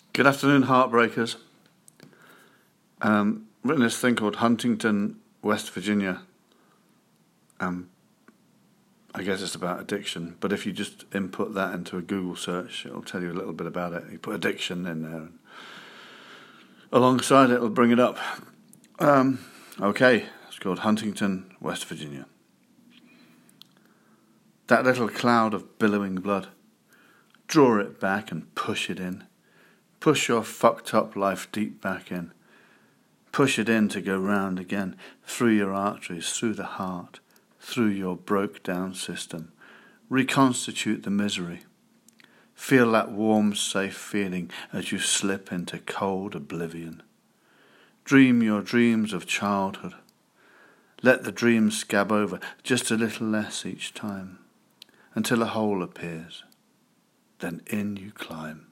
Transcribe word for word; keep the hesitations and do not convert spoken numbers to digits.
Good afternoon, Heartbreakers. Um, written this thing called Huntington, West Virginia. Um, I guess it's about addiction, but if you just input that into a Google search, it'll tell you a little bit about it. You put addiction in there, and alongside it, it'll bring it up. Um, okay, it's called Huntington, West Virginia. That little cloud of billowing blood, draw it back and push it in. Push your fucked up life deep back in. Push it in to go round again, through your arteries, through the heart, through your broke down system. Reconstitute the misery. Feel that warm, safe feeling as you slip into cold oblivion. Dream your dreams of childhood. Let the dreams scab over just a little less each time, until a hole appears. Then in you climb.